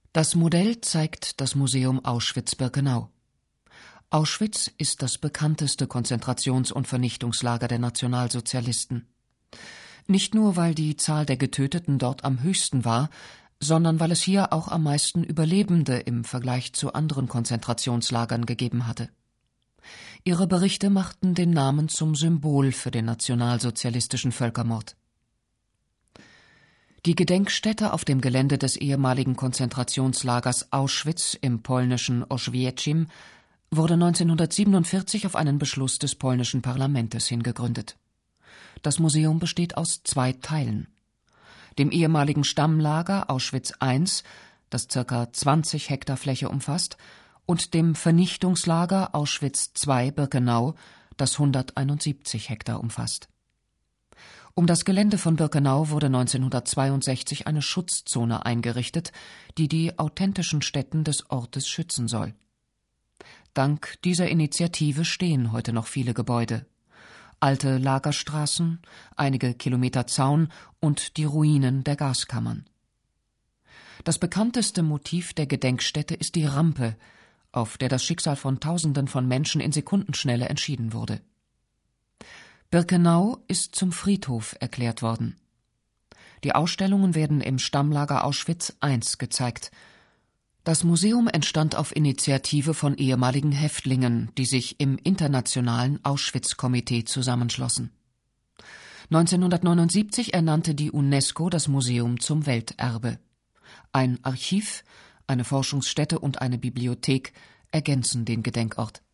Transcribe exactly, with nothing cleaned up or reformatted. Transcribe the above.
Das Modell zeigt das Museum Auschwitz-Birkenau. Auschwitz ist das bekannteste Konzentrations- und Vernichtungslager der Nationalsozialisten. Nicht nur, weil die Zahl der Getöteten dort am höchsten war, sondern weil es hier auch am meisten Überlebende im Vergleich zu anderen Konzentrationslagern gegeben hatte. Ihre Berichte machten den Namen zum Symbol für den nationalsozialistischen Völkermord. Die Gedenkstätte auf dem Gelände des ehemaligen Konzentrationslagers Auschwitz im polnischen Oświęcim wurde neunzehnhundertsiebenundvierzig auf einen Beschluss des polnischen Parlaments hin gegründet. Das Museum besteht aus zwei Teilen: dem ehemaligen Stammlager Auschwitz eins, das ca. zwanzig Hektar Fläche umfasst, und dem Vernichtungslager Auschwitz zwei Birkenau, das hunderteinundsiebzig Hektar umfasst. Um das Gelände von Birkenau wurde neunzehnhundertzweiundsechzig eine Schutzzone eingerichtet, die die authentischen Stätten des Ortes schützen soll. Dank dieser Initiative stehen heute noch viele Gebäude: alte Lagerstraßen, einige Kilometer Zaun und die Ruinen der Gaskammern. Das bekannteste Motiv der Gedenkstätte ist die Rampe, auf der das Schicksal von Tausenden von Menschen in Sekundenschnelle entschieden wurde. Birkenau ist zum Friedhof erklärt worden. Die Ausstellungen werden im Stammlager Auschwitz eins gezeigt. Das Museum entstand auf Initiative von ehemaligen Häftlingen, die sich im Internationalen Auschwitz-Komitee zusammenschlossen. neunzehnhundertneunundsiebzig ernannte die UNESCO das Museum zum Welterbe. Ein Archiv, eine Forschungsstätte und eine Bibliothek ergänzen den Gedenkort.